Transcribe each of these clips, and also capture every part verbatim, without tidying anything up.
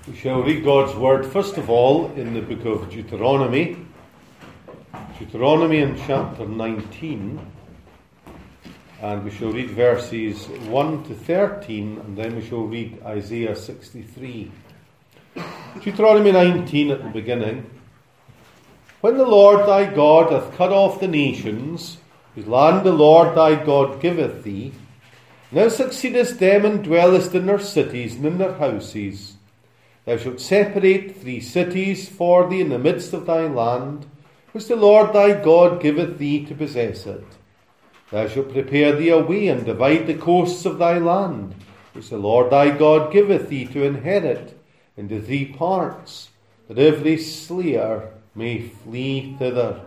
We shall read God's Word first of all in the book of Deuteronomy. Deuteronomy in chapter nineteen. And we shall read verses one to thirteen, and then we shall read Isaiah sixty-three. Deuteronomy nineteen at the beginning. When the Lord thy God hath cut off the nations, whose land the Lord thy God giveth thee, now succeedest them and dwellest in their cities and in their houses. Thou shalt separate three cities for thee in the midst of thy land, which the Lord thy God giveth thee to possess it. Thou shalt prepare thee a way and divide the coasts of thy land, which the Lord thy God giveth thee to inherit, into three parts, that every slayer may flee thither.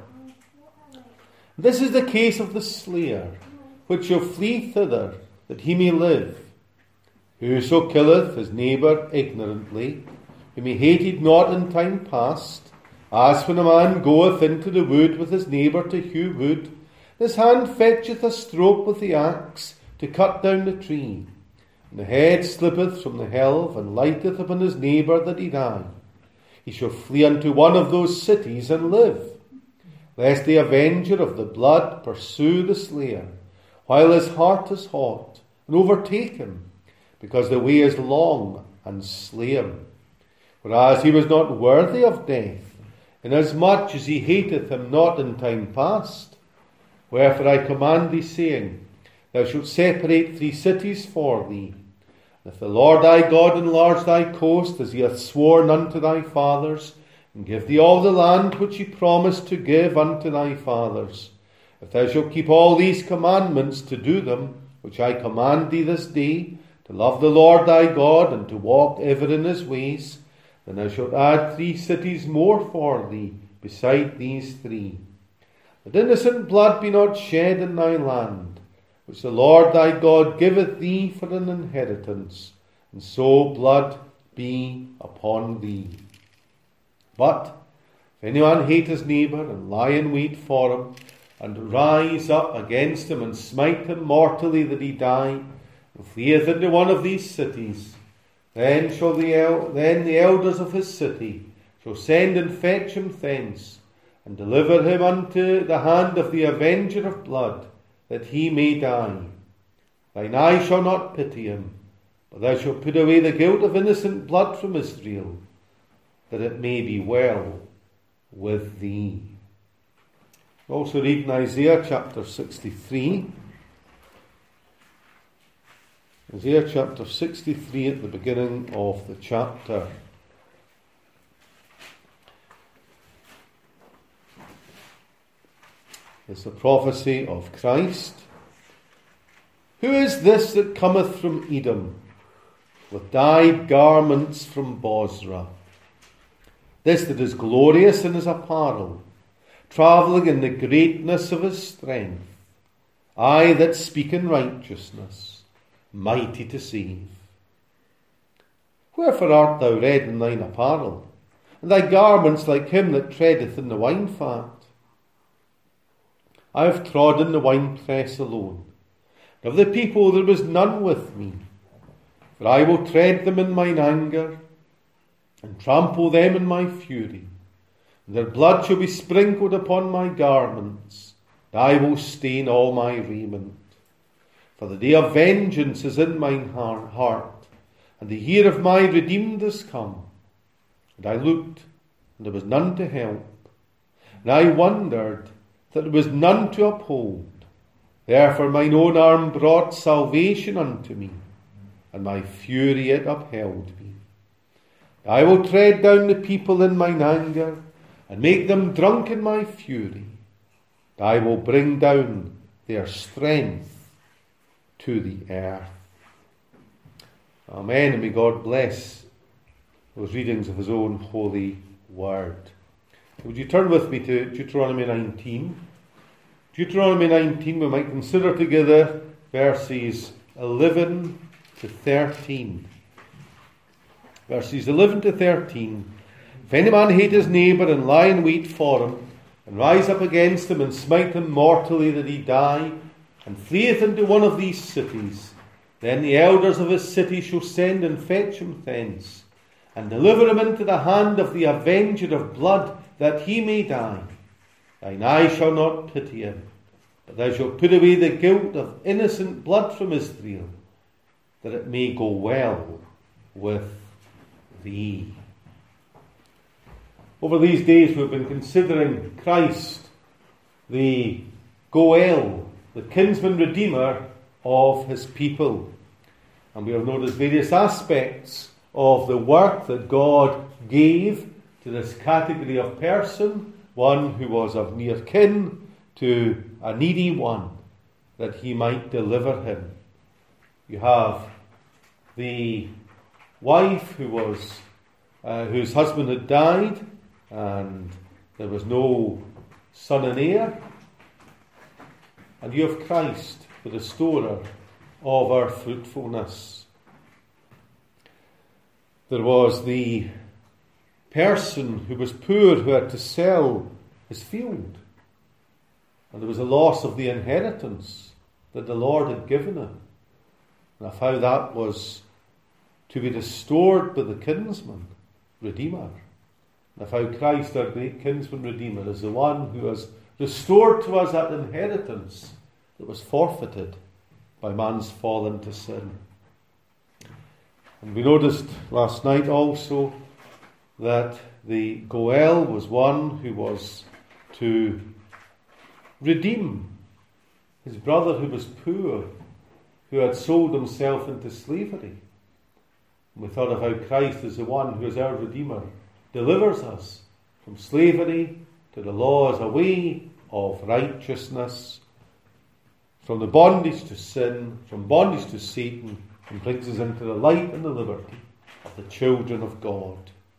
This is the case of the slayer, which shall flee thither, that he may live. Whoso killeth his neighbour ignorantly, whom he hated not in time past, as when a man goeth into the wood with his neighbour to hew wood, his hand fetcheth a stroke with the axe to cut down the tree, and the head slippeth from the helve, and lighteth upon his neighbour that he die. He shall flee unto one of those cities and live, lest the avenger of the blood pursue the slayer, while his heart is hot, and overtake him, because the way is long, and slay him. Whereas he was not worthy of death, inasmuch as he hateth him not in time past. Wherefore I command thee, saying, Thou shalt separate three cities for thee. And if the Lord thy God enlarge thy coast, as he hath sworn unto thy fathers, and give thee all the land which he promised to give unto thy fathers, if thou shalt keep all these commandments to do them, which I command thee this day, to love the Lord thy God, and to walk ever in his ways, then thou shalt add three cities more for thee, beside these three, that innocent blood be not shed in thy land, which the Lord thy God giveth thee for an inheritance, and so blood be upon thee. But if any man hate his neighbour, and lie in wait for him, and rise up against him, and smite him mortally that he die, and fleeth into one of these cities, then shall the el- then the elders of his city shall send and fetch him thence, and deliver him unto the hand of the avenger of blood, that he may die. Thine eye shall not pity him, but thou shalt put away the guilt of innocent blood from Israel, that it may be well with thee. We also read in Isaiah chapter sixty-three. Isaiah chapter sixty-three at the beginning of the chapter. It's the prophecy of Christ. Who is this that cometh from Edom, with dyed garments from Bozrah? This that is glorious in his apparel, travelling in the greatness of his strength. I that speak in righteousness, mighty to save. Wherefore art thou red in thine apparel, and thy garments like him that treadeth in the wine-fat? I have trodden the winepress alone, and of the people there was none with me. For I will tread them in mine anger, and trample them in my fury. And their blood shall be sprinkled upon my garments, and I will stain all my raiment. For the day of vengeance is in mine heart, and the year of my redeemed is come. And I looked, and there was none to help, and I wondered that there was none to uphold. Therefore mine own arm brought salvation unto me, and my fury it upheld me. I will tread down the people in mine anger, and make them drunk in my fury. I will bring down their strength to the earth. Amen, and may God bless those readings of his own holy word. Would you turn with me to Deuteronomy nineteen? Deuteronomy nineteen, we might consider together verses eleven to thirteen. Verses eleven to thirteen. If any man hate his neighbour, and lie in wait for him, and rise up against him, and smite him mortally that he die, and fleeth into one of these cities, then the elders of his city shall send and fetch him thence, and deliver him into the hand of the avenger of blood, that he may die. Thine eye shall not pity him, but thou shalt put away the guilt of innocent blood from Israel, that it may go well with thee. Over these days we've been considering Christ, the Goel, the kinsman redeemer of his people. And we have noticed various aspects of the work that God gave to this category of person, one who was of near kin to a needy one, that he might deliver him. You have the wife who was uh, whose husband had died, and there was no son and heir. And you have Christ, the restorer of our fruitfulness. There was the person who was poor, who had to sell his field. And there was a loss of the inheritance that the Lord had given him. And of how that was to be restored by the kinsman redeemer. And of how Christ, our great kinsman redeemer, is the one who has restored to us that inheritance that was forfeited by man's fall into sin. And we noticed last night also that the Goel was one who was to redeem his brother who was poor, who had sold himself into slavery. And we thought of how Christ is the one who is our Redeemer, delivers us from slavery to the law as a way of righteousness, from the bondage to sin, from bondage to Satan, and brings us into the light and the liberty of the children of God.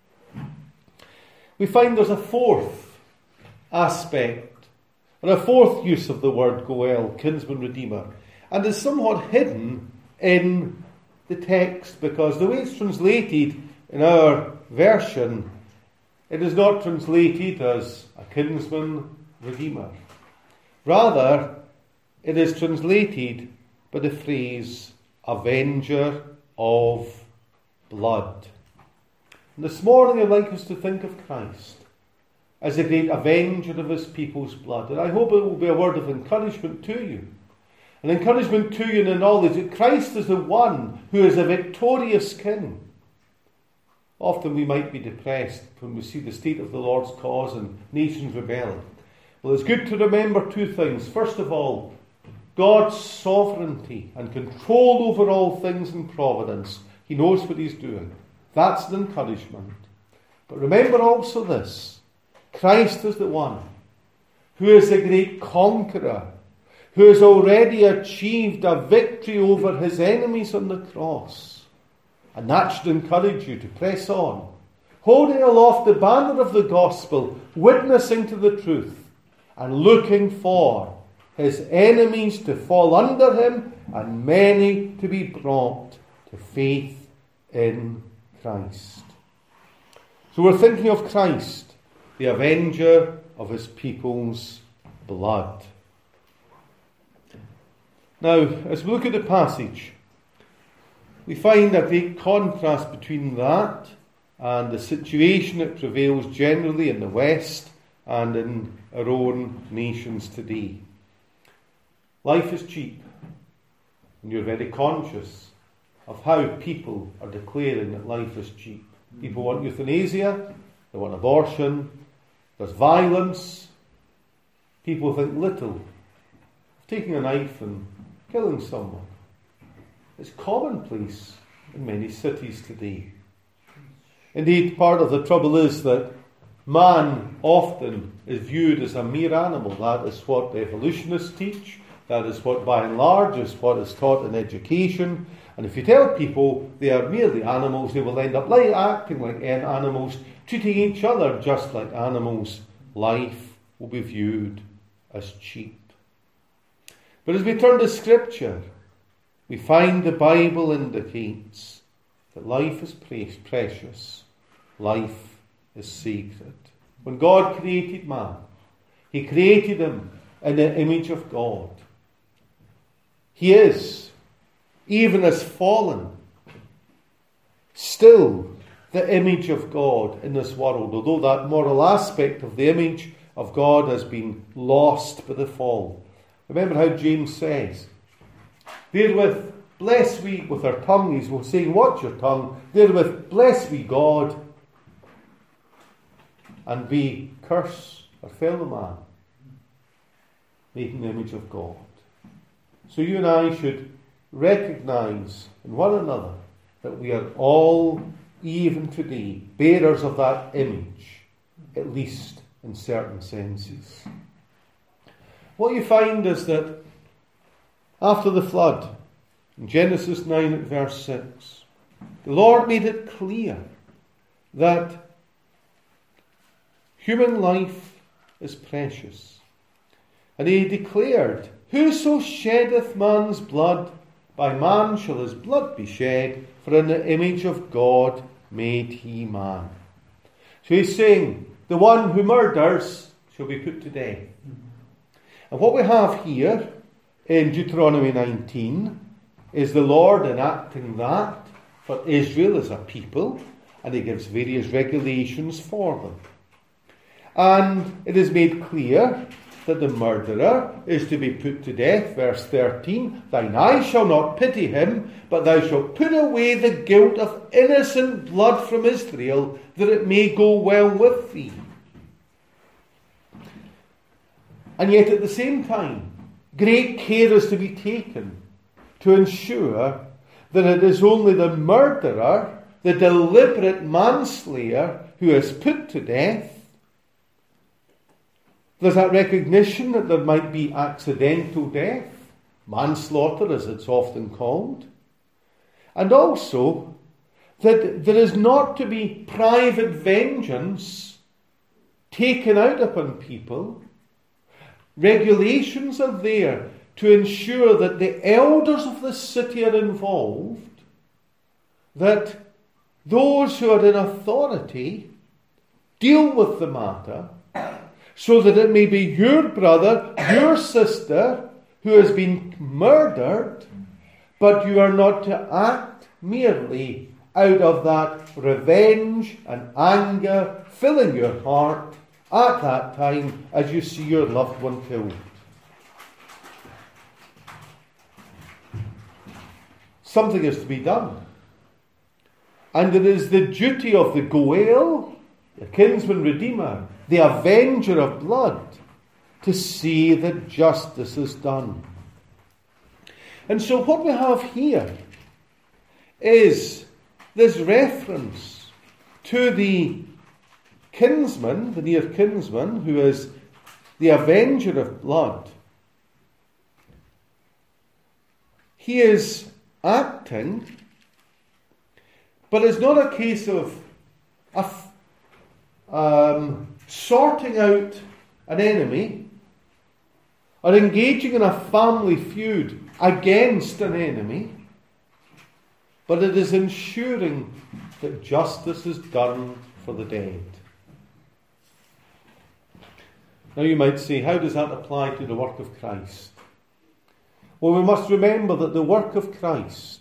We find there's a fourth aspect, and a fourth use of the word Goel, kinsman redeemer, and is somewhat hidden in the text, because the way it's translated in our version, it is not translated as a kinsman redeemer. Rather, it is translated by the phrase avenger of blood. And this morning I'd like us to think of Christ as the great avenger of his people's blood. And I hope it will be a word of encouragement to you. An encouragement to you in the knowledge that Christ is the one who is a victorious king. Often we might be depressed when we see the state of the Lord's cause and nations rebelling. Well, it's good to remember two things. First of all, God's sovereignty and control over all things in providence. He knows what he's doing. That's an encouragement. But remember also this. Christ is the one who is the great conqueror, who has already achieved a victory over his enemies on the cross. And that should encourage you to press on, holding aloft the banner of the gospel, witnessing to the truth, and looking for his enemies to fall under him, and many to be brought to faith in Christ. So we're thinking of Christ, the avenger of his people's blood. Now, as we look at the passage, we find a great contrast between that and the situation that prevails generally in the West and in our own nations today. Life is cheap, and you're very conscious of how people are declaring that life is cheap. People want euthanasia, they want abortion, there's violence. People think little of taking a knife and killing someone. It's commonplace in many cities today. Indeed, part of the trouble is that man often is viewed as a mere animal. That is what the evolutionists teach. That is what, by and large, is what is taught in education. And if you tell people they are merely animals, they will end up like acting like animals, treating each other just like animals. Life will be viewed as cheap. But as we turn to Scripture, we find the Bible indicates that life is precious. Life is sacred. When God created man, he created him in the image of God. He is, even as fallen, still the image of God in this world, although that moral aspect of the image of God has been lost by the fall. Remember how James says, therewith bless we with our tongue. He's saying, watch your tongue. Therewith bless we God, and we curse our fellow man, making the image of God. So you and I should recognize in one another that we are all, even today, bearers of that image, at least in certain senses. What you find is that after the flood, in Genesis nine at verse six, the Lord made it clear that human life is precious. And he declared, whoso sheddeth man's blood, by man shall his blood be shed, for in the image of God made he man. So he's saying, the one who murders shall be put to death. And what we have here in Deuteronomy nineteen is the Lord enacting that for Israel as a people, and he gives various regulations for them. And it is made clear that the murderer is to be put to death. Verse thirteen, thine eye shall not pity him, but thou shalt put away the guilt of innocent blood from Israel, that it may go well with thee. And yet at the same time, great care is to be taken to ensure that it is only the murderer, the deliberate manslayer, who is put to death. There's that recognition that there might be accidental death, manslaughter as it's often called, and also that there is not to be private vengeance taken out upon people. Regulations are there to ensure that the elders of the city are involved, that those who are in authority deal with the matter, so that it may be your brother, your sister, who has been murdered, but you are not to act merely out of that revenge and anger filling your heart at that time as you see your loved one killed. Something is to be done. And it is the duty of the Goel, the kinsman redeemer, the avenger of blood, to see that justice is done. And so what we have here is this reference to the kinsman, the near kinsman, who is the avenger of blood. He is acting, but it's not a case of a, um, sorting out an enemy or engaging in a family feud against an enemy, but it is ensuring that justice is done for the dead. Now you might say, how does that apply to the work of Christ? Well, we must remember that the work of Christ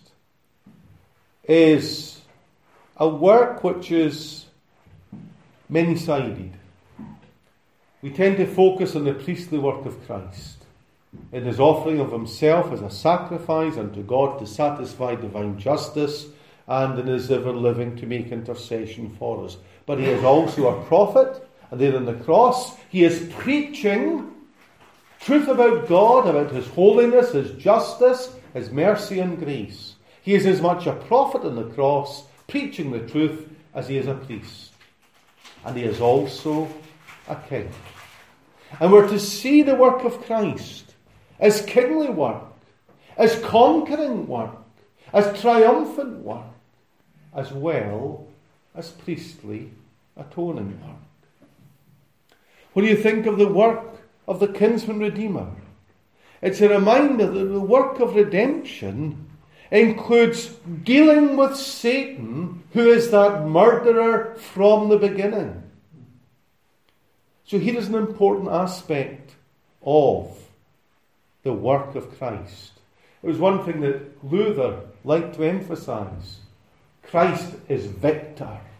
is a work which is many-sided. We tend to focus on the priestly work of Christ, in his offering of himself as a sacrifice unto God to satisfy divine justice, and in his ever living to make intercession for us. But he is also a prophet, and there on the cross he is preaching truth about God, about his holiness, his justice, his mercy and grace. He is as much a prophet on the cross, preaching the truth, as he is a priest. And he is also a king. And we're to see the work of Christ as kingly work, as conquering work, as triumphant work, as well as priestly atoning work. What do you think of the work of the kinsman redeemer? It's a reminder that the work of redemption includes dealing with Satan, who is that murderer from the beginning. So here is an important aspect of the work of Christ. It was one thing that Luther liked to emphasize. Christ is victor.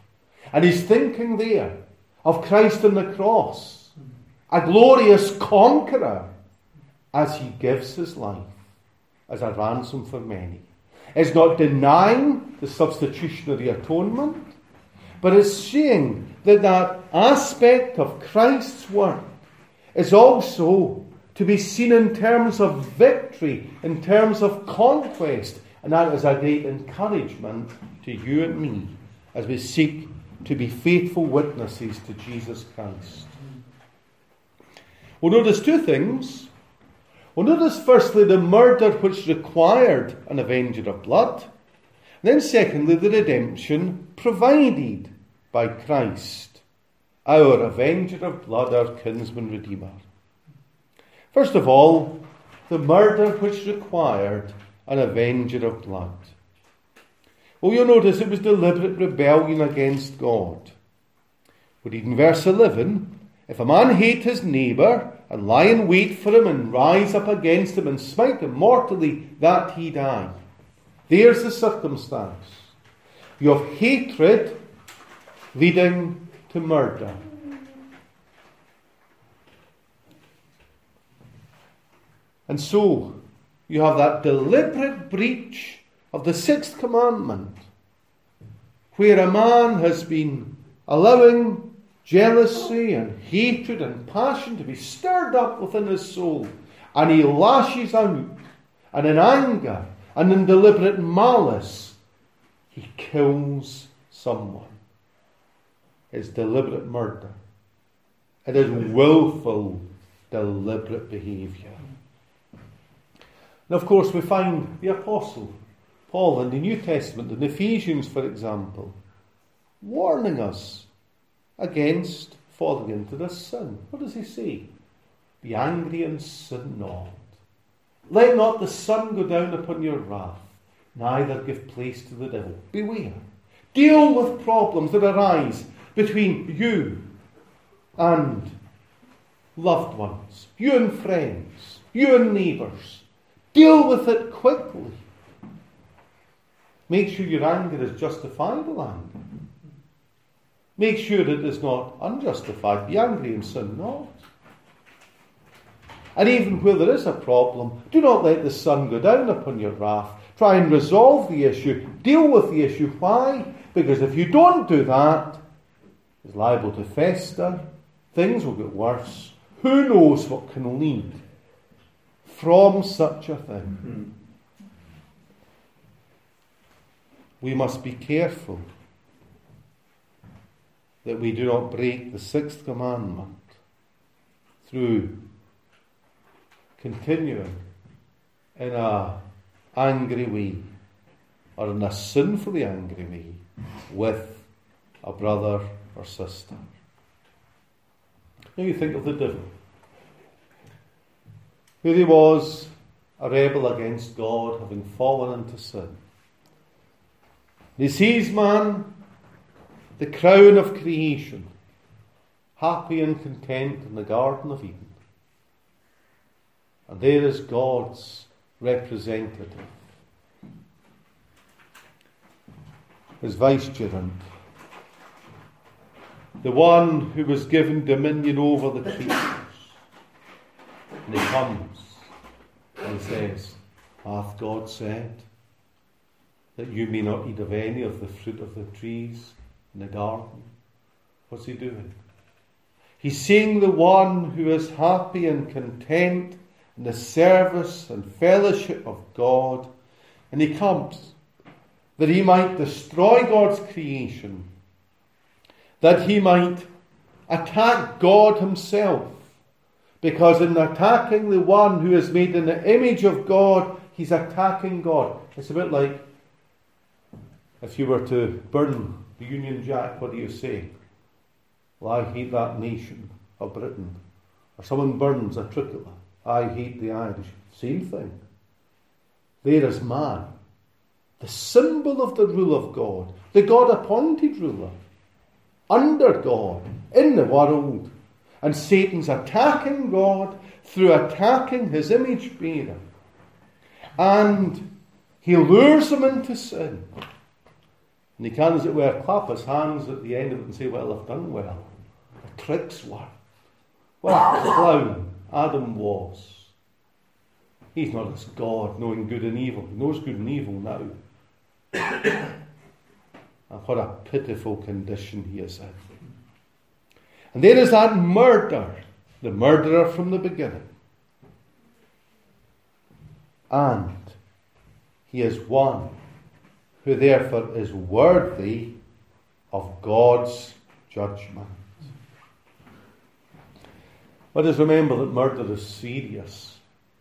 And he's thinking there of Christ on the cross, a glorious conqueror, as he gives his life as a ransom for many. It's not denying the substitutionary atonement, but it's seeing that that aspect of Christ's work is also to be seen in terms of victory, in terms of conquest, and that is a great encouragement to you and me as we seek to be faithful witnesses to Jesus Christ. We'll notice two things. We'll notice firstly the murder which required an avenger of blood. Then secondly the redemption provided by Christ, our avenger of blood, our kinsman redeemer. First of all, the murder which required an avenger of blood. Well, you'll notice it was deliberate rebellion against God. We read in verse eleven, if a man hate his neighbour, and lie in wait for him, and rise up against him, and smite him mortally, that he die. There's the circumstance. You have hatred leading to murder. And so, you have that deliberate breach of the sixth commandment, where a man has been allowing jealousy and hatred and passion to be stirred up within his soul, and he lashes out, and in anger and in deliberate malice he kills someone. It's deliberate murder. It is willful, deliberate behaviour. And of course we find the Apostle Paul in the New Testament, in Ephesians for example, warning us against falling into this sin. What does he say? Be angry and sin not. Let not the sun go down upon your wrath, neither give place to the devil. Beware. Deal with problems that arise between you and loved ones, you and friends, you and neighbours. Deal with it quickly. Make sure your anger is justifiable anger. Make sure it is not unjustified. Be angry and sin not. And even where there is a problem, do not let the sun go down upon your wrath. Try and resolve the issue. Deal with the issue. Why? Because if you don't do that, it's liable to fester. Things will get worse. Who knows what can lead from such a thing? We must be careful that we do not break the sixth commandment through continuing in a angry way or in a sinfully angry way with a brother or sister. Now you think of the devil. Here he was, a rebel against God, having fallen into sin. He sees man, the crown of creation, happy and content in the Garden of Eden. And there is God's representative, his vicegerent, the one who was given dominion over the creatures. And he comes and says, hath God said that you may not eat of any of the fruit of the trees in the garden? What's he doing? He's seeing the one who is happy and content in the service and fellowship of God, and he comes that he might destroy God's creation, that he might attack God himself, because in attacking the one who is made in the image of God, he's attacking God. It's a bit like if you were to burn the Union Jack, what do you say? Well, I hate that nation of Britain. Or someone burns a tricolour. I hate the Irish. Same thing. There is man, the symbol of the rule of God, the God-appointed ruler, under God, in the world. And Satan's attacking God through attacking his image bearer. And he lures him into sin. And he can, as it were, clap his hands at the end of it and say, well, I've done well. The trick's worked. What a clown Adam was. He's not as God, knowing good and evil. He knows good and evil now. And what a pitiful condition he is in. And there is that murder, the murderer from the beginning. And he is one who therefore is worthy of God's judgment. Let us remember that murder is serious.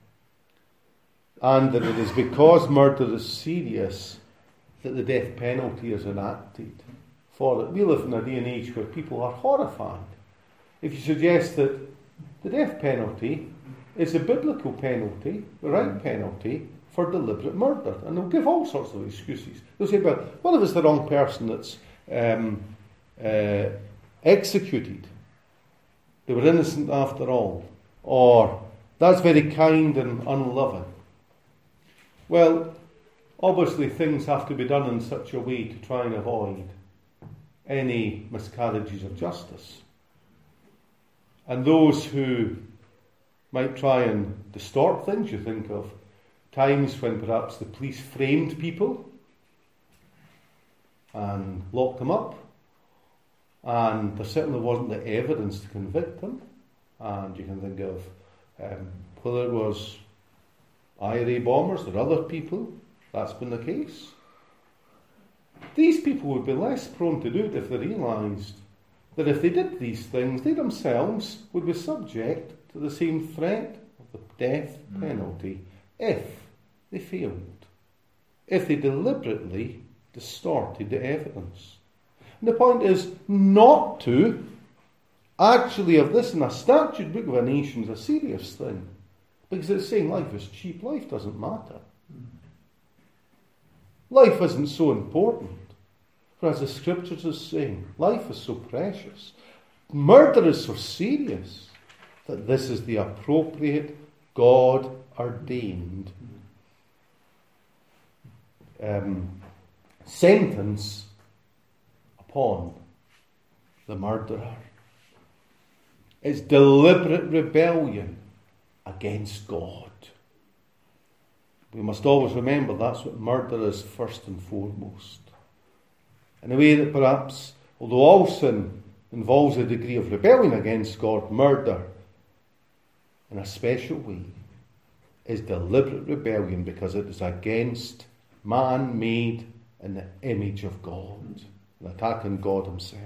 And that it is because murder is serious that the death penalty is enacted for it. We live in a day and age where people are horrified if you suggest that the death penalty is a biblical penalty, the right penalty, for deliberate murder. And they'll give all sorts of excuses. They'll say, well, what if it's the wrong person that's um, uh, executed? They were innocent after all. Or, that's very kind and unloving. Well, obviously things have to be done in such a way to try and avoid any miscarriages of justice. And those who might try and distort things, you think of times when perhaps the police framed people and locked them up, and there certainly wasn't the evidence to convict them. And you can think of um, whether it was I R A bombers or other people, that's been the case. These people would be less prone to do it if they realised that if they did these things, they themselves would be subject to the same threat of the death penalty if they failed, if they deliberately distorted the evidence. And the point is not to actually have this in a statute book of a nation is a serious thing, because it's saying life is cheap, life doesn't matter. Life isn't so important. For as the scriptures is saying, life is so precious. Murder is so serious that this is the appropriate, God-ordained um, sentence upon the murderer. It's deliberate rebellion against God. We must always remember that's what murder is first and foremost. In a way that perhaps, although all sin involves a degree of rebellion against God, murder, in a special way, is deliberate rebellion because it is against man made in the image of God, an attack on God himself.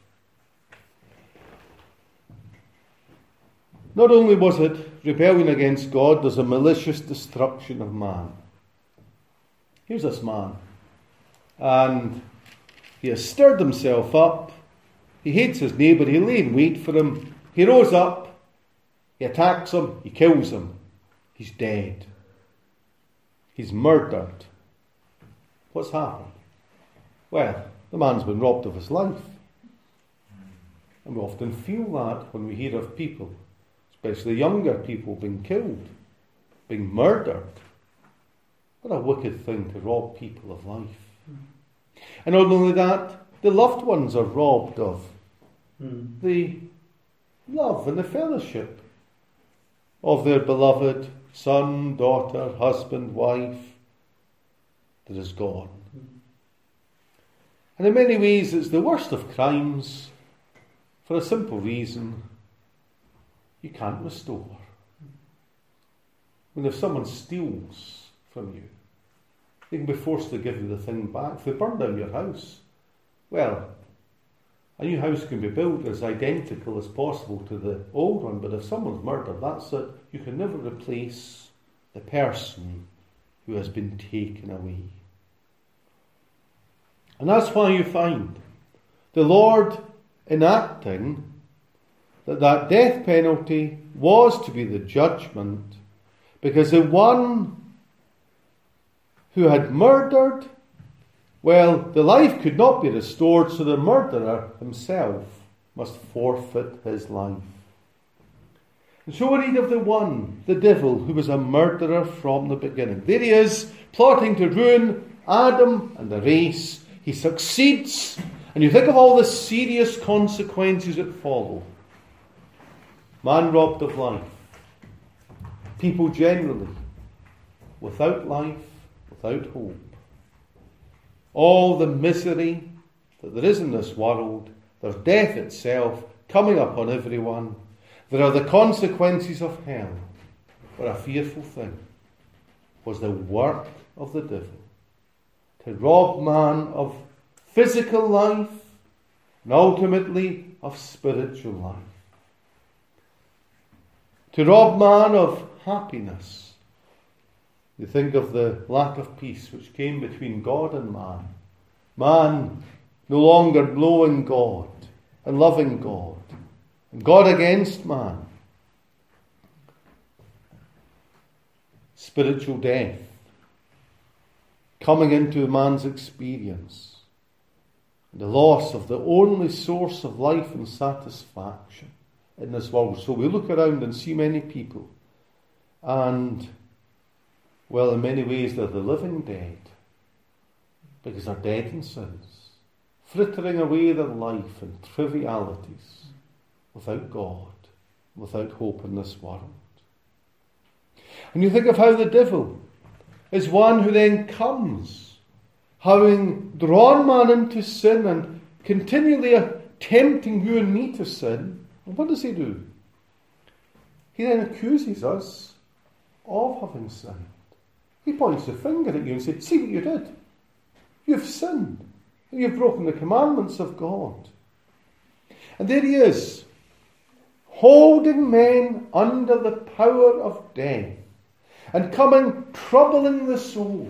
Not only was it rebellion against God, there's a malicious destruction of man. Here's this man, and he has stirred himself up. He hates his neighbour. He lay in wait for him. He rose up. He attacks him. He kills him. He's dead. He's murdered. What's happened? Well, the man's been robbed of his life. And we often feel that when we hear of people, especially younger people, being killed, being murdered. What a wicked thing to rob people of life. And not only that, the loved ones are robbed of mm. the love and the fellowship of their beloved son, daughter, husband, wife that is gone. Mm. And in many ways it's the worst of crimes for a simple reason: you can't restore. When if someone steals from you, they can be forced to give you the thing back. If they burn down your house, well, a new house can be built as identical as possible to the old one, but if someone's murdered, that's it. You can never replace the person who has been taken away. And that's why you find the Lord enacting that that death penalty was to be the judgment, because the one who had murdered, well, the life could not be restored, so the murderer himself must forfeit his life. And so we read of the one, the devil, who was a murderer from the beginning. There he is, plotting to ruin Adam and the race. he succeeds, and you think of all the serious consequences that follow. Man robbed of life. People generally without life, without hope. All the misery that there is in this world, there's death itself coming upon everyone. There are the consequences of hell. What a fearful thing was the work of the devil, to rob man of physical life and ultimately of spiritual life. To rob man of happiness. You think of the lack of peace which came between God and man. Man no longer knowing God and loving God. And God against man. Spiritual death coming into man's experience. The loss of the only source of life and satisfaction in this world. So we look around and see many people, and well, in many ways they're the living dead, because they're dead in sins, frittering away their life in trivialities, without God, without hope in this world. And you think of how the devil is one who then comes, having drawn man into sin and continually tempting you and me to sin. And what does he do? He then accuses us of having sinned. He points the finger at you and says, see what you did. You've sinned. And you've broken the commandments of God. And there he is, holding men under the power of death and coming troubling the soul,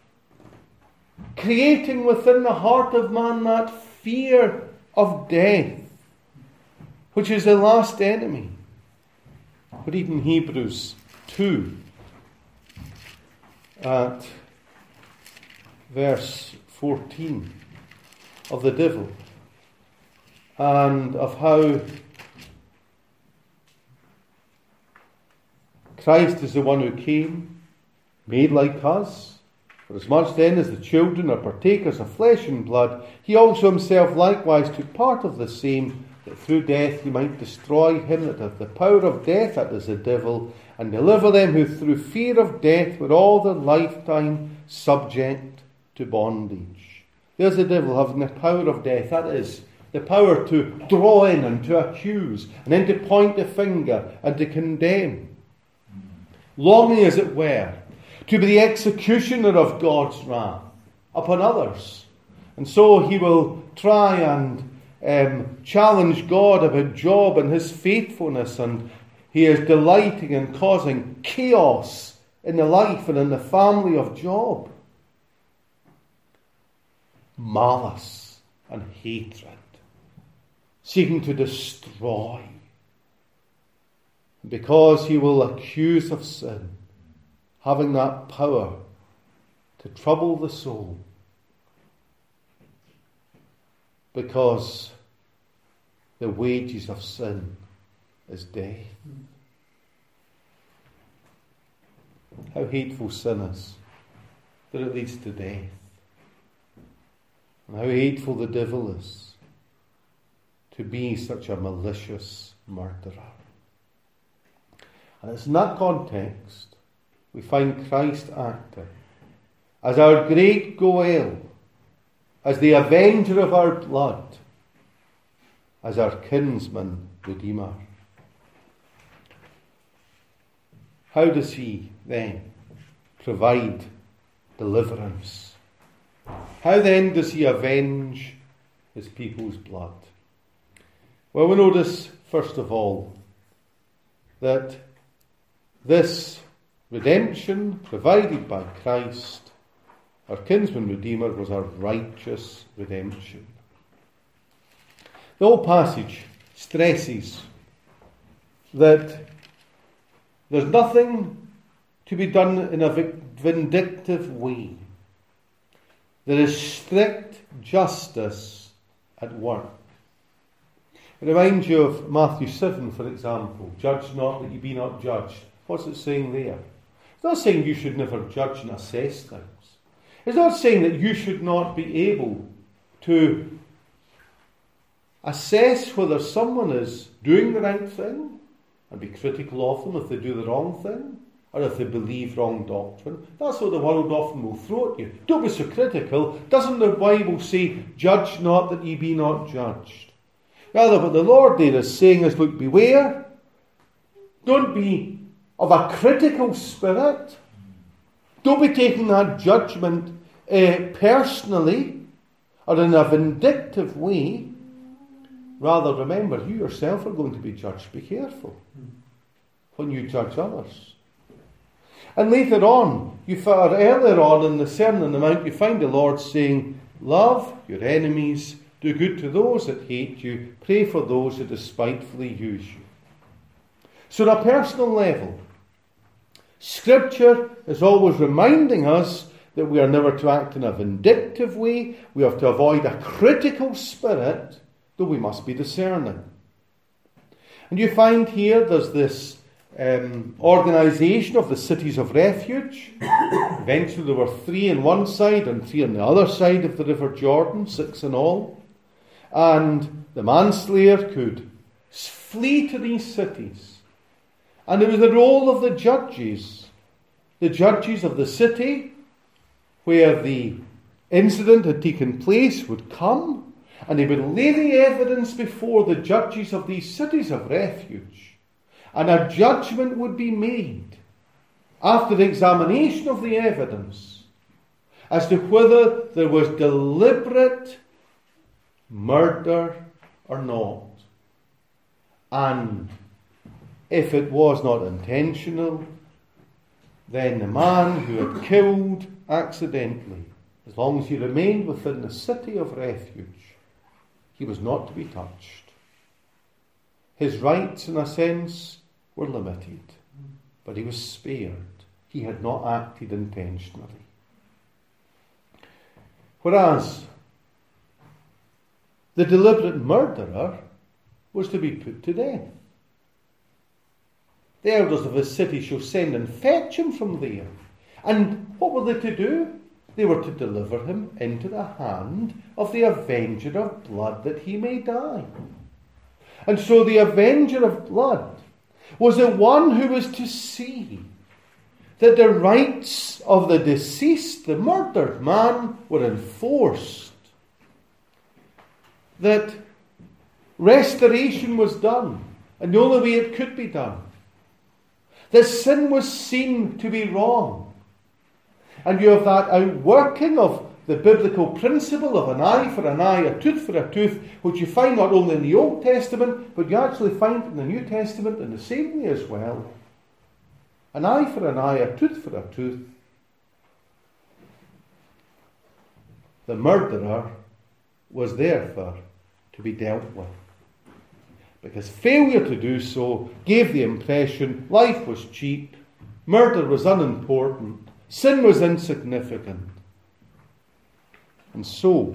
creating within the heart of man that fear of death, which is the last enemy. We read in Hebrews two at verse fourteen of the devil, and of how Christ is the one who came, made like us. For as much then as the children are partakers of flesh and blood, he also himself likewise took part of the same, that through death he might destroy him that hath the power of death, that is the devil, and deliver them who through fear of death were all their lifetime subject to bondage. There's the devil having the power of death, that is, the power to draw in and to accuse, and then to point the finger and to condemn. Longing, as it were, to be the executioner of God's wrath upon others. And so he will try and um, challenge God about Job and his faithfulness, and he is delighting in causing chaos in the life and in the family of Job. Malice and hatred, seeking to destroy. Because he will accuse of sin, having that power to trouble the soul. Because the wages of sin is death. How hateful sin is, that it leads to death. And how hateful the devil is, to be such a malicious murderer. And it's in that context we find Christ acting as our great Goel, as the avenger of our blood, as our kinsman redeemer. How does he then provide deliverance? How then does he avenge his people's blood? Well, we notice, first of all, that this redemption provided by Christ, our kinsman redeemer, was our righteous redemption. The whole passage stresses that there's nothing to be done in a vindictive way. There is strict justice at work. It reminds you of Matthew seven, for example. Judge not that you be not judged. What's it saying there? It's not saying you should never judge and assess things. It's not saying that you should not be able to assess whether someone is doing the right thing and be critical of them if they do the wrong thing, or if they believe wrong doctrine. That's what the world often will throw at you. Don't be so critical. Doesn't the Bible say, judge not that ye be not judged? Rather, what the Lord there is saying is, look, beware. Don't be of a critical spirit. Don't be taking that judgment uh, personally or in a vindictive way. Rather, remember, you yourself are going to be judged. Be careful when you judge others. And later on, you find, earlier on in the Sermon on the Mount, you find the Lord saying, love your enemies, do good to those that hate you, pray for those who despitefully use you. So on a personal level, Scripture is always reminding us that we are never to act in a vindictive way. We have to avoid a critical spirit, though we must be discerning. And you find here there's this Um, organisation of the cities of refuge. Eventually there were three on one side and three on the other side of the River Jordan, six in all. And the manslayer could flee to these cities. And it was the role of the judges, the judges of the city where the incident had taken place would come, and they would lay the evidence before the judges of these cities of refuge. And a judgment would be made after the examination of the evidence as to whether there was deliberate murder or not. And if it was not intentional, then the man who had killed accidentally, as long as he remained within the city of refuge, he was not to be touched. His rights, in a sense, were limited, but he was spared. He had not acted intentionally. Whereas the deliberate murderer was to be put to death. The elders of his city shall send and fetch him from there. And what were they to do? They were to deliver him into the hand of the avenger of blood, that he may die. And so the avenger of blood was the one who was to see that the rights of the deceased, the murdered man, were enforced. That restoration was done, and the only way it could be done. That sin was seen to be wrong. And you have that outworking of the biblical principle of an eye for an eye, a tooth for a tooth, which you find not only in the Old Testament, but you actually find in the New Testament in the same way as well. An eye for an eye, a tooth for a tooth. The murderer was therefore to be dealt with, because failure to do so gave the impression life was cheap, murder was unimportant, sin was insignificant. And so,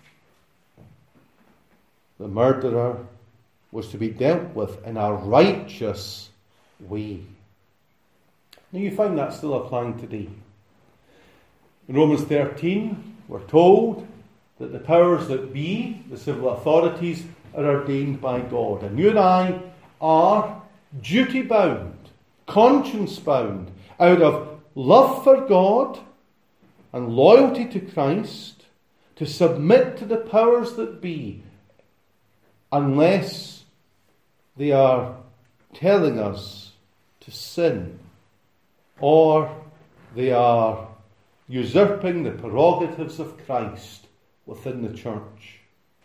the murderer was to be dealt with in a righteous way. Now you find that still applying today. In Romans thirteen, we're told that the powers that be, the civil authorities, are ordained by God. And you and I are duty-bound, conscience-bound, out of love for God and loyalty to Christ, to submit to the powers that be, unless they are telling us to sin, or they are usurping the prerogatives of Christ within the church.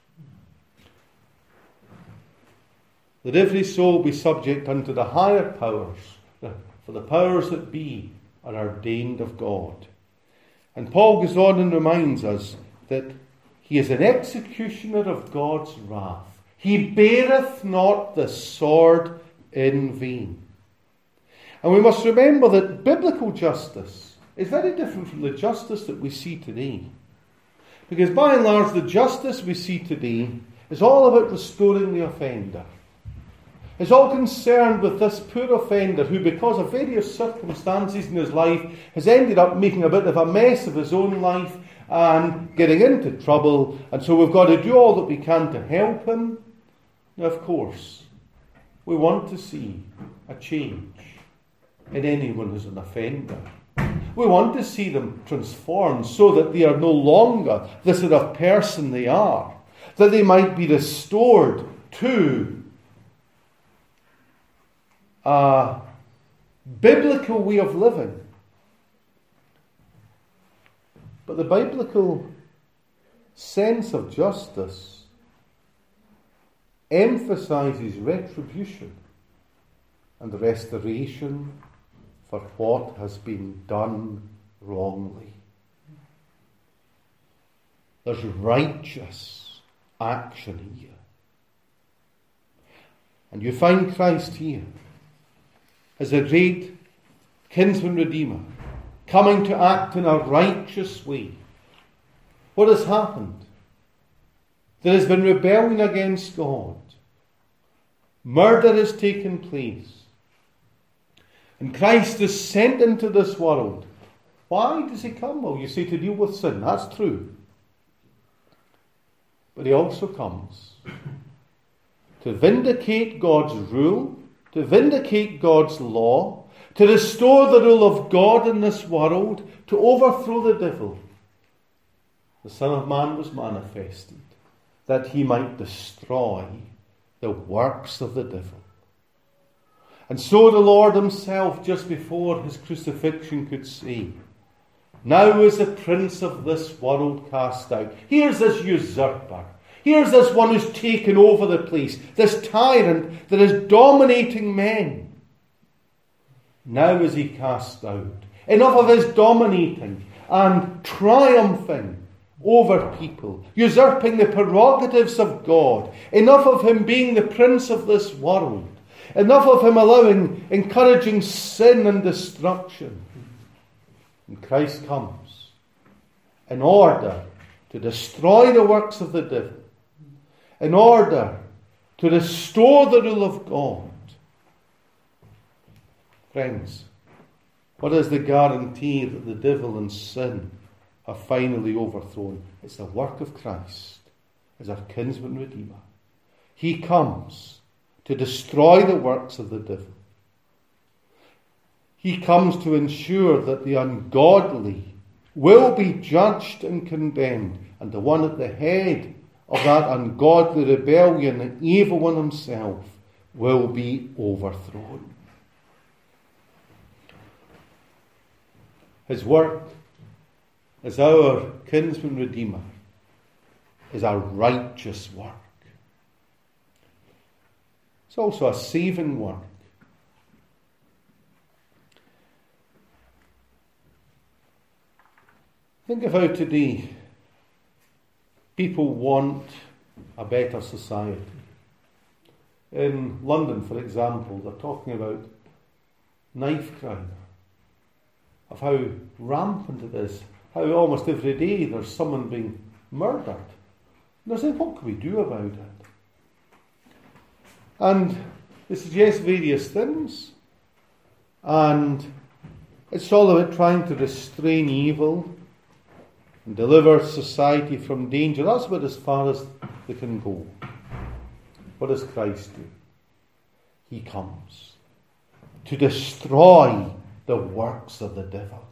That every soul be subject unto the higher powers, for the powers that be are ordained of God. And Paul goes on and reminds us that he is an executioner of God's wrath. He beareth not the sword in vain. And we must remember that biblical justice is very different from the justice that we see today. Because by and large, the justice we see today is all about restoring the offender. It's all concerned with this poor offender who, because of various circumstances in his life, has ended up making a bit of a mess of his own life, and getting into trouble, and so we've got to do all that we can to help him. Now, of course, we want to see a change in anyone who's an offender. We want to see them transformed so that they are no longer the sort of person they are, that they might be restored to a biblical way of living. But the biblical sense of justice emphasizes retribution and restoration for what has been done wrongly. There's righteous action here. And you find Christ here as a great kinsman redeemer, coming to act in a righteous way. What has happened? There has been rebellion against God. Murder has taken place. And Christ is sent into this world. Why does he come? Well, you say to deal with sin. That's true. But he also comes to vindicate God's rule, to vindicate God's law, to restore the rule of God in this world, to overthrow the devil. The Son of Man was manifested that he might destroy the works of the devil. And so the Lord himself, just before his crucifixion, could say, now is the prince of this world cast out. Here's this usurper. Here's this one who's taken over the place, this tyrant that is dominating men. Now is he cast out. Enough of his dominating and triumphing over people, usurping the prerogatives of God. Enough of him being the prince of this world. Enough of him allowing, encouraging sin and destruction. And Christ comes in order to destroy the works of the devil, in order to restore the rule of God. Friends, what is the guarantee that the devil and sin are finally overthrown? It's the work of Christ as our kinsman redeemer. He comes to destroy the works of the devil. He comes to ensure that the ungodly will be judged and condemned, and the one at the head of that ungodly rebellion, the evil one himself, will be overthrown. His work as our kinsman redeemer is a righteous work. It's also a saving work. Think of how today people want a better society. In London, for example, they're talking about knife crime, of how rampant it is, how almost every day there's someone being murdered. And they're saying, what can we do about it? And they suggest various things, and it's all about trying to restrain evil and deliver society from danger. That's about as far as they can go. What does Christ do? He comes to destroy the works of the devil.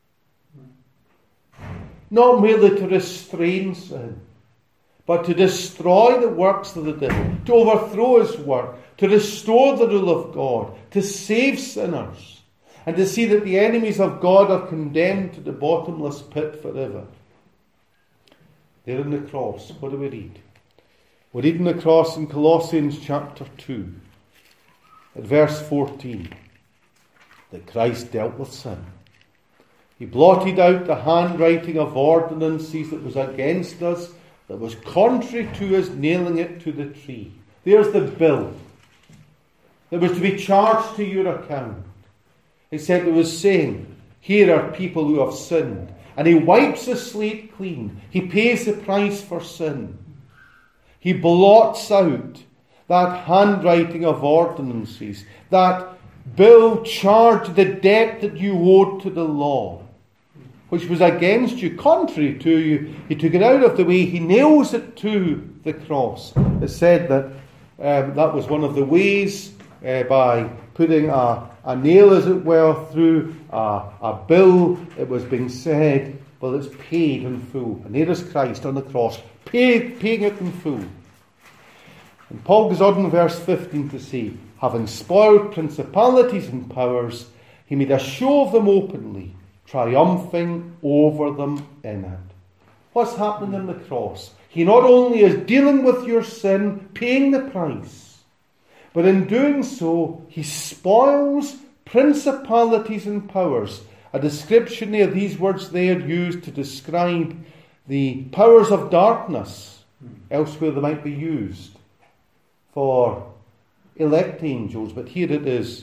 Not merely to restrain sin, but to destroy the works of the devil, to overthrow his work, to restore the rule of God, to save sinners, and to see that the enemies of God are condemned to the bottomless pit forever. There in the cross, what do we read? We read in the cross in Colossians chapter two, at verse fourteen, that Christ dealt with sin. He blotted out the handwriting of ordinances that was against us, that was contrary to us nailing it to the tree. There's the bill that was to be charged to your account. Except it was saying, here are people who have sinned. And he wipes the slate clean. He pays the price for sin. He blots out that handwriting of ordinances, that bill charged the debt that you owed to the law, which was against you, contrary to you. He took it out of the way. He nails it to the cross. It said that um, that was one of the ways uh, by putting a, a nail, as it were, through a, a bill. It was being said, well, it's paid in full. And there is Christ on the cross, paid, paying it in full. And Paul goes on in verse fifteen to say, having spoiled principalities and powers, he made a show of them openly, triumphing over them in it. What's happening on the cross? He not only is dealing with your sin, paying the price, but in doing so, he spoils principalities and powers. A description there, these words there used to describe the powers of darkness. Elsewhere they might be used for elect angels, but here it is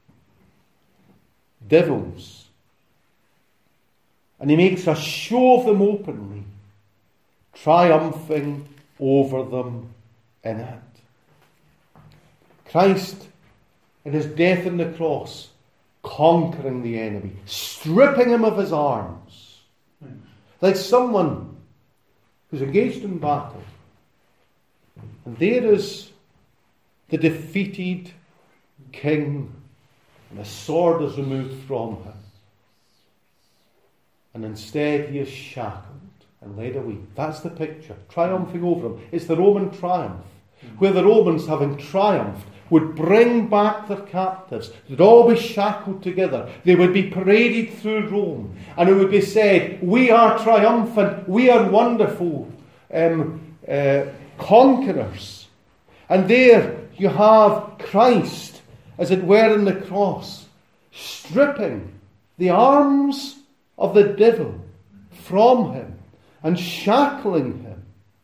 devils. And he makes a show of them openly, triumphing over them in it. Christ, in his death on the cross, conquering the enemy, stripping him of his arms, like someone who's engaged in battle. And there is the defeated king, and the sword is removed from him. And instead he is shackled and led away. That's the picture, triumphing over him. It's the Roman triumph, where the Romans, having triumphed, would bring back their captives. They'd all be shackled together. They would be paraded through Rome. And it would be said, we are triumphant, we are wonderful um, uh, conquerors. And there you have Christ, as it were, on the cross, stripping the arms of the devil from him and shackling him.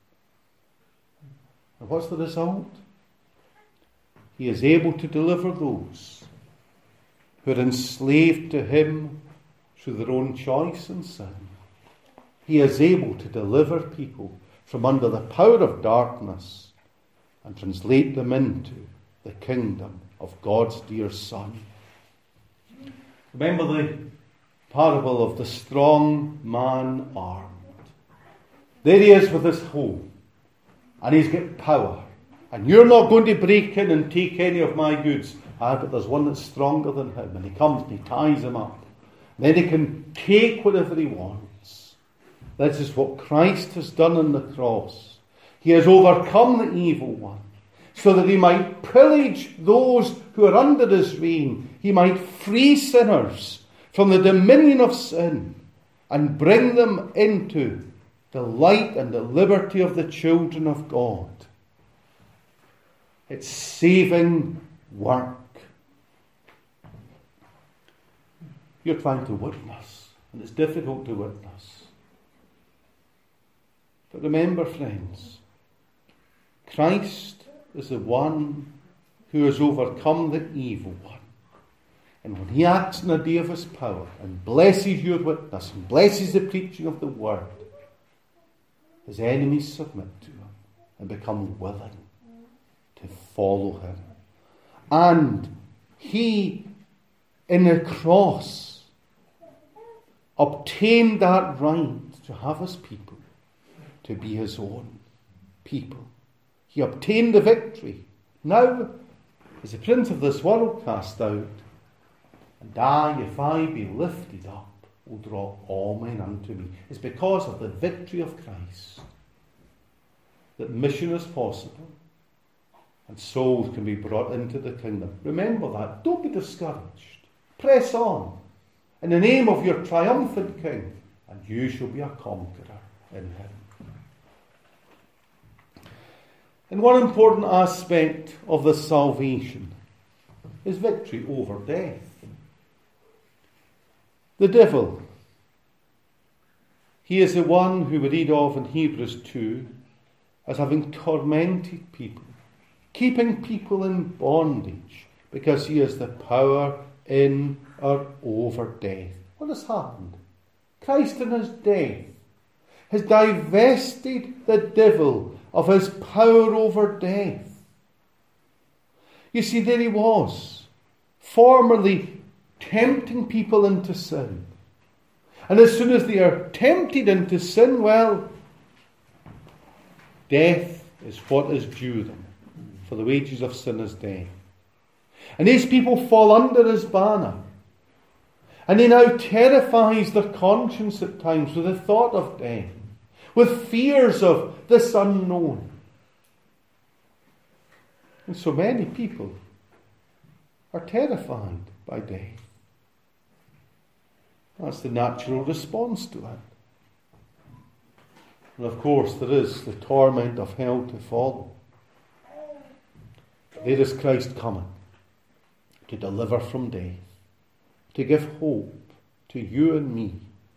And what's the result? He is able to deliver those who are enslaved to him through their own choice and sin. He is able to deliver people from under the power of darkness and translate them into the kingdom of God's dear Son. Remember the parable of the strong man armed. There he is with his hoe, and he's got power. And you're not going to break in and take any of my goods. Ah, but there's one that's stronger than him, and he comes and he ties him up. And then he can take whatever he wants. This is what Christ has done on the cross. He has overcome the evil one, so that he might pillage those who are under his reign. He might free sinners from the dominion of sin and bring them into the light and the liberty of the children of God. It's saving work. You're trying to witness, and it's difficult to witness. But remember, friends, Christ is the one who has overcome the evil one. And when he acts in a day of his power and blesses your witness and blesses the preaching of the word, his enemies submit to him and become willing to follow him. And he, in the cross, obtained that right to have his people, to be his own people. He obtained the victory. Now, is the prince of this world cast out? And I, if I be lifted up, will draw all men unto me. It's because of the victory of Christ that mission is possible and souls can be brought into the kingdom. Remember that. Don't be discouraged. Press on in the name of your triumphant King, and you shall be a conqueror in him. And one important aspect of this salvation is victory over death. The devil, he is the one who we read of in Hebrews two as having tormented people, keeping people in bondage, because he has the power in or over death. What has happened? Christ in his death has divested the devil of his power over death. You see, there he was, formerly tempting people into sin. And as soon as they are tempted into sin, well, death is what is due them. For the wages of sin is death. And these people fall under his banner. And he now terrifies their conscience at times with the thought of death, with fears of this unknown. And so many people are terrified by death. That's the natural response to it. And of course there is the torment of hell to follow. There is Christ coming to deliver from death, to give hope to you and me.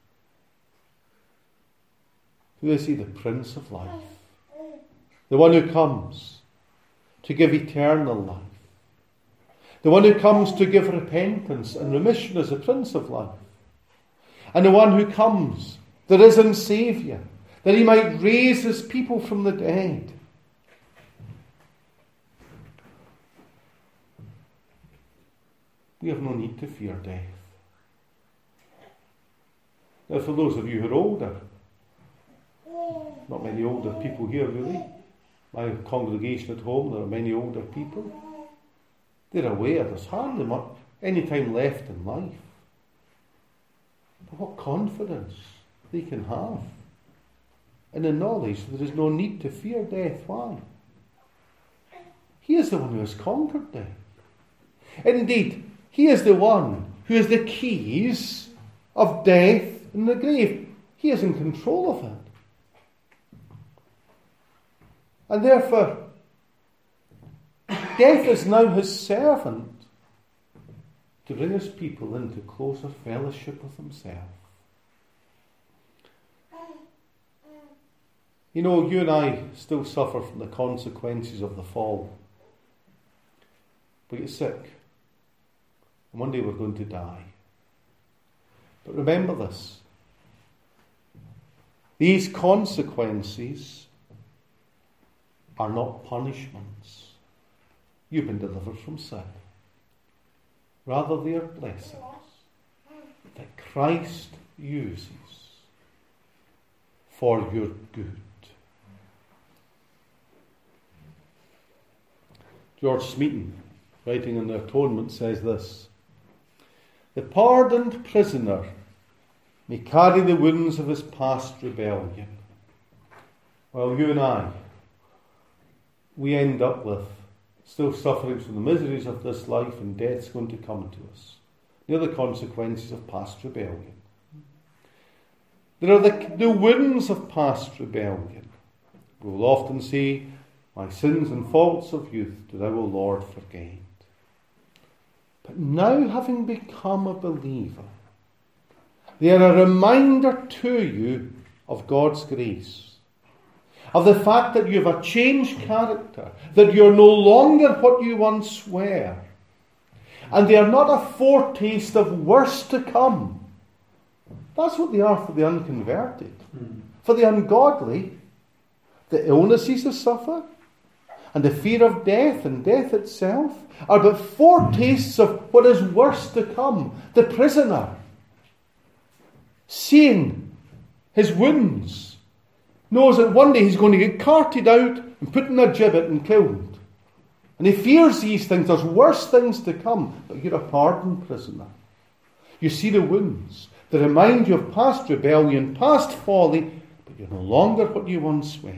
Who is he? The Prince of Life. The one who comes to give eternal life. The one who comes to give repentance and remission as the Prince of Life. And the one who comes, the risen Saviour, that he might raise his people from the dead. We have no need to fear death. Now, for those of you who are older, not many older people here really, my congregation at home, there are many older people, they're aware there's hardly much, any time left in life. But what confidence they can have in the knowledge that there is no need to fear death. Why? He is the one who has conquered death. Indeed, he is the one who has the keys of death and the grave. He is in control of it. And therefore, death is now his servant to bring his people into closer fellowship with himself. You know, you and I still suffer from the consequences of the fall. We get sick. And one day we're going to die. But remember this. These consequences are not punishments. You've been delivered from sin. Rather, they are blessings that Christ uses for your good. George Smeaton, writing on the Atonement, says this: the pardoned prisoner may carry the wounds of his past rebellion. Well, you and I, we end up with still suffering from the miseries of this life, and death's going to come to us. They're the consequences of past rebellion. There are the, the wounds of past rebellion. We will often say, my sins and faults of youth did thou, O Lord, forget. But now, having become a believer, they are a reminder to you of God's grace, of the fact that you have a changed character, that you are no longer what you once were. And they are not a foretaste of worse to come. That's what they are for the unconverted. Mm. For the ungodly, the illnesses they suffer, and the fear of death and death itself are but foretastes of what is worse to come. The prisoner, seeing his wounds, knows that one day he's going to get carted out and put in a gibbet and killed. And he fears these things. There's worse things to come. But you're a pardoned prisoner. You see the wounds that remind you of past rebellion, past folly, but you're no longer what you once were.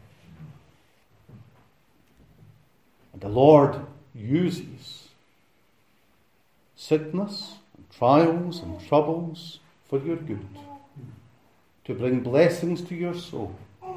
And the Lord uses sickness and trials and troubles for your good, to bring blessings to your soul.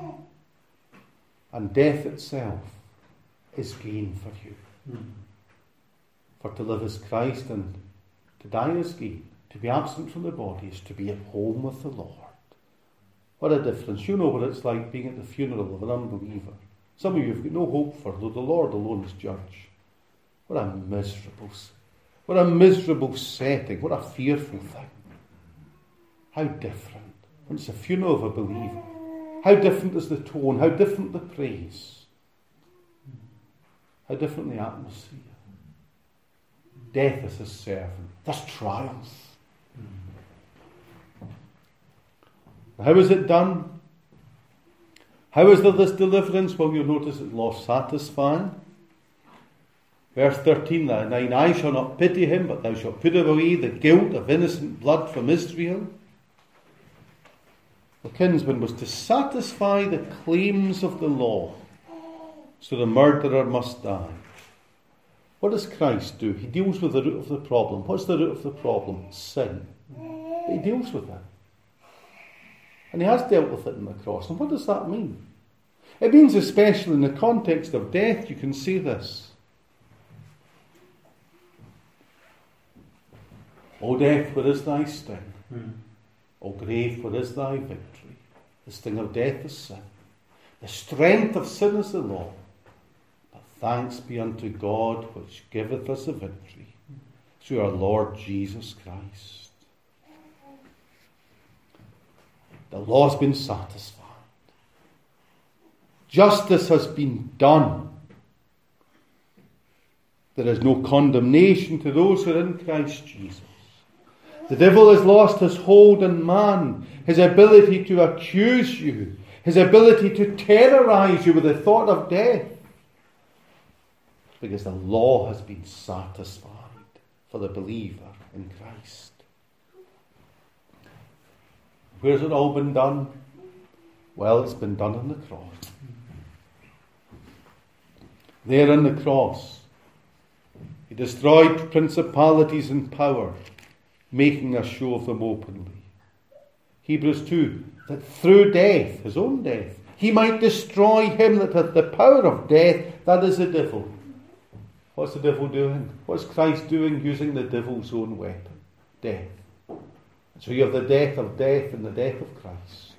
And death itself is gain for you. Mm. For to live as Christ and to die as gain. To be absent from the body is to be at home with the Lord. What a difference. You know what it's like being at the funeral of an unbeliever. Some of you have got no hope for, though the Lord alone is judge. What a miserable, what a miserable setting. What a fearful thing. How different when it's a funeral of a believer. How different is the tone, how different the praise, how different the atmosphere. Death is his servant. There's trials. How is it done? How is there this deliverance? Well, you'll notice it's law satisfying. Verse thirteen, nine, I shall not pity him, but thou shalt put away the guilt of innocent blood from Israel. The kinsman was to satisfy the claims of the law, so the murderer must die. What does Christ do? He deals with the root of the problem. What's the root of the problem? Sin. But he deals with that. And he has dealt with it on the cross. And what does that mean? It means, especially in the context of death, you can see this. O death, where is thy sting? Mm. O grave, where is thy victory? The sting of death is sin. The strength of sin is the law. But thanks be unto God, which giveth us a victory through our Lord Jesus Christ. The law has been satisfied. Justice has been done. There is no condemnation to those who are in Christ Jesus. The devil has lost his hold on man, his ability to accuse you, his ability to terrorize you with the thought of death. Because the law has been satisfied for the believer in Christ. Where's it all been done? Well, it's been done on the cross. There on the cross, he destroyed principalities and powers, making a show of them openly. Hebrews two, that through death, his own death, he might destroy him that hath the power of death, that is the devil. What's the devil doing? What's Christ doing using the devil's own weapon? Death. So you have the death of death and the death of Christ.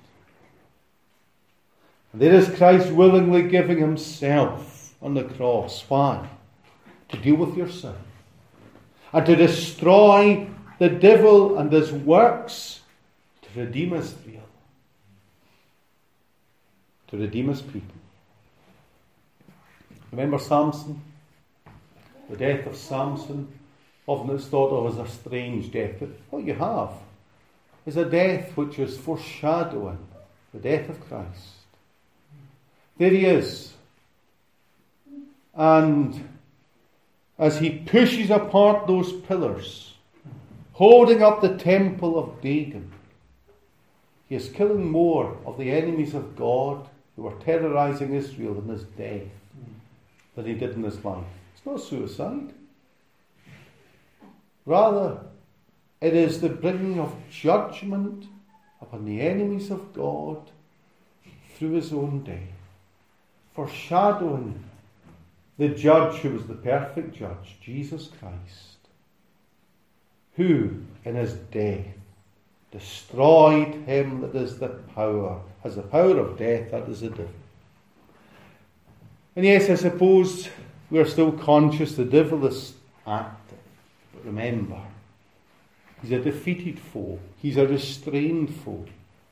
And there is Christ willingly giving himself on the cross. Why? To deal with your sin. And to destroy the devil and his works, to redeem Israel, to redeem his people. Remember Samson? The death of Samson, often it's thought of as a strange death, but what you have is a death which is foreshadowing the death of Christ. There he is, and as he pushes apart those pillars, holding up the temple of Dagon, he is killing more of the enemies of God who were terrorizing Israel in his death than he did in his life. It's not suicide. Rather, it is the bringing of judgment upon the enemies of God through his own death, foreshadowing the judge who was the perfect judge, Jesus Christ, who in his death destroyed him that is the power, has the power of death, that is the devil. And yes, I suppose we are still conscious the devil is active. But remember, he's a defeated foe. He's a restrained foe.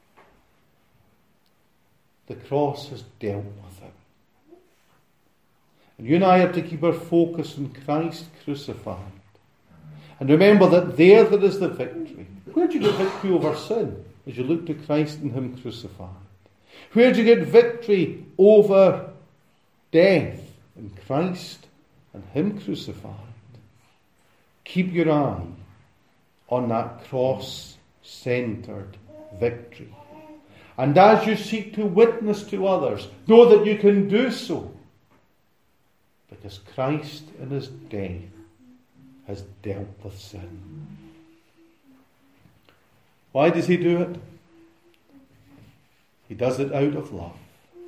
The cross has dealt with him. And you and I are to keep our focus on Christ crucified. And remember that there there is the victory. Where do you get victory over sin? As you look to Christ and him crucified. Where do you get victory over death? In Christ and him crucified. Keep your eye on that cross-centered victory. And as you seek to witness to others, know that you can do so. Because Christ in his death has dealt with sin. Why does he do it? He does it out of love.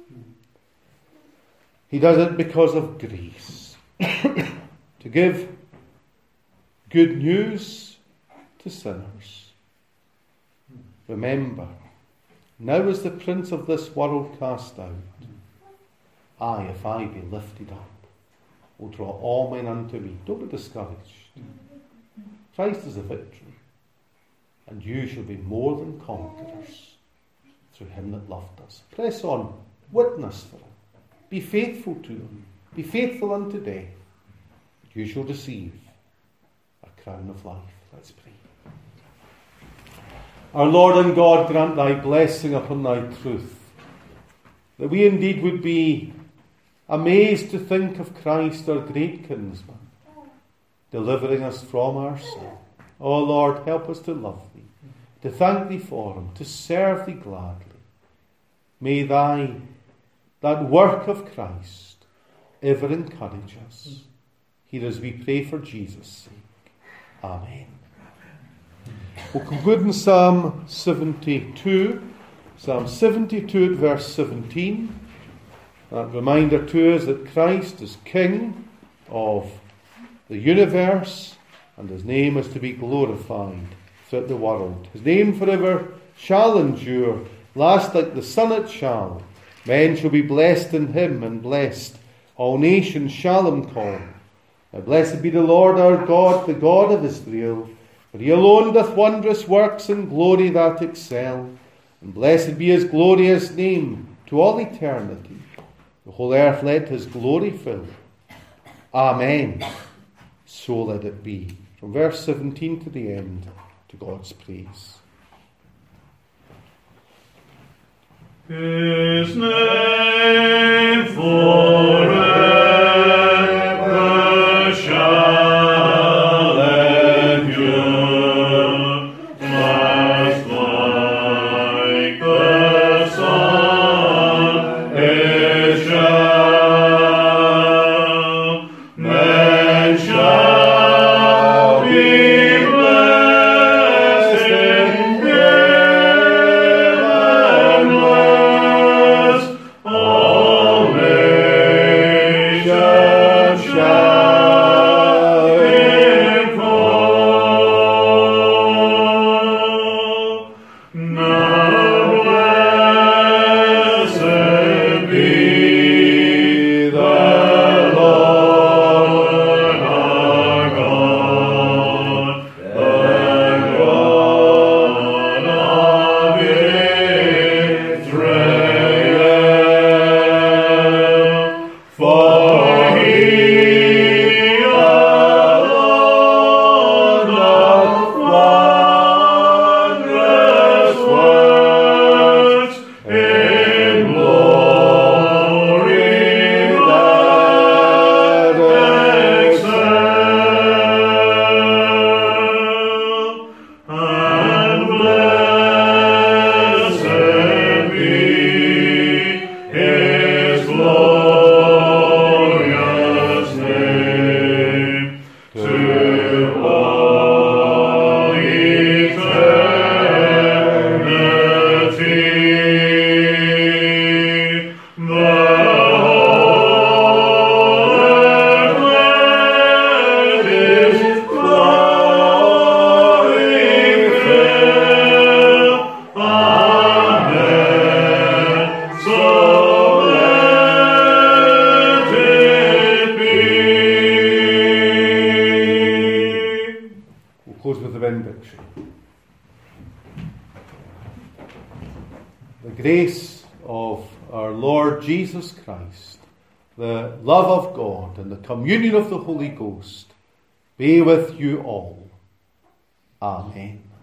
He does it because of grace. To give good news to sinners. Remember, now is the prince of this world cast out. I, if I be lifted up, will draw all men unto me. Don't be discouraged. Christ is the victory. And you shall be more than conquerors through him that loved us. Press on. Witness for him. Be faithful to him. Be faithful unto death. You shall receive a crown of life. Let's pray. Our Lord and God, grant thy blessing upon thy truth, that we indeed would be amazed to think of Christ, our great kinsman, delivering us from our sin. O Lord, help us to love thee, to thank thee for him, to serve thee gladly. May thy, that work of Christ, ever encourage us. Hear as we pray for Jesus' sake. Amen. We'll conclude in Psalm seventy-two. Psalm seventy-two at verse seventeen. That reminder to us that Christ is King of the universe, and his name is to be glorified throughout the world. His name forever shall endure, last like the sun it shall. Men shall be blessed in him, and blessed all nations shall him call. Now blessed be the Lord our God, the God of Israel, for he alone doth wondrous works and glory that excel. And blessed be his glorious name to all eternity. The whole earth let his glory fill. Amen. So let it be. From verse seventeen to the end, to God's praise. His name forever shall endure, just like the sun it shall. Men shall be blessed in him, and blessed all nations shall him call. Now blessed be the Lord our God, the God of Israel, for he alone doth wondrous works in glory that excel. And blessed be his glorious name to all eternity. The whole earth let his glory fill. Amen. So let it be. We'll close with the benediction. The grace of our Lord Jesus Christ, the love of God, and the communion of the Holy Ghost be with you all. Amen.